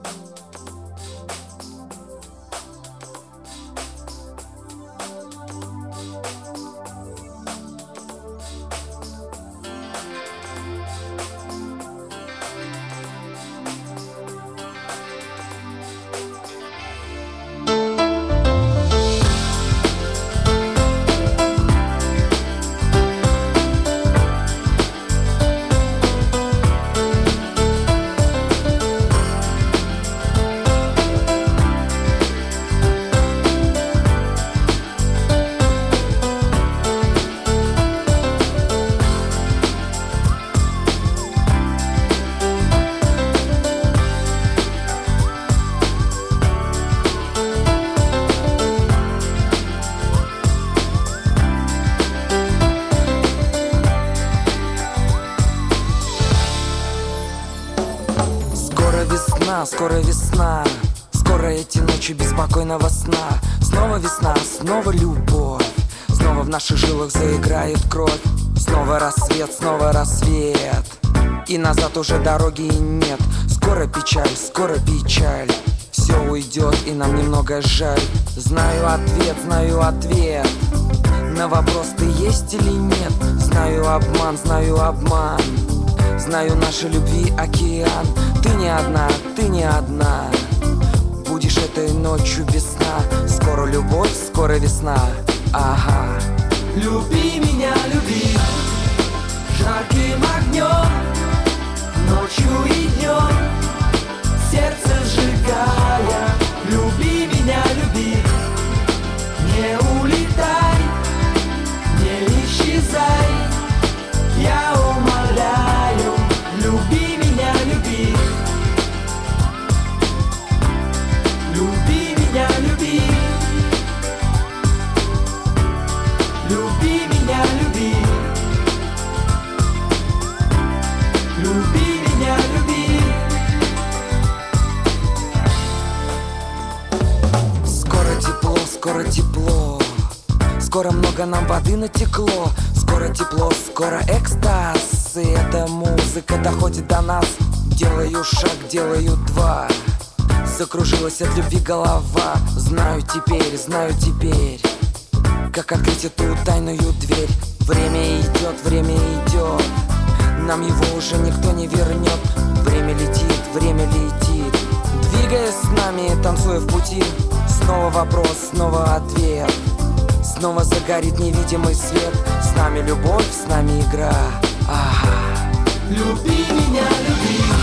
Скоро весна, скоро эти ночи беспокойного сна. Снова весна, снова любовь, снова в наших жилах заиграет кровь. Снова рассвет, и назад уже дороги нет. Скоро печаль, все уйдет и нам немного жаль. Знаю ответ на вопрос, ты есть или нет. Знаю обман, знаю нашей любви океан. Ты не одна, будешь этой ночью без сна. Скоро любовь, скоро весна, ага. Люби меня, люби жарким огнем, ночью и днем, сердце сжигая. Люби меня, люби, не улетай, не исчезай, я умоляю. Люби меня, люби, люби меня, люби, люби меня, люби, люби меня, люби. Скоро тепло, скоро много нам воды натекло. Скоро тепло, скоро экстаз, и эта музыка доходит до нас. Делаю шаг, делаю два, закружилась от любви голова. Знаю теперь, как открыть эту тайную дверь. Время идет, нам его уже никто не вернет. Время летит, двигаясь с нами, танцуя в пути. Снова вопрос, снова ответ, снова загорит невидимый свет. С нами любовь, с нами игра, ага. Люби меня, люби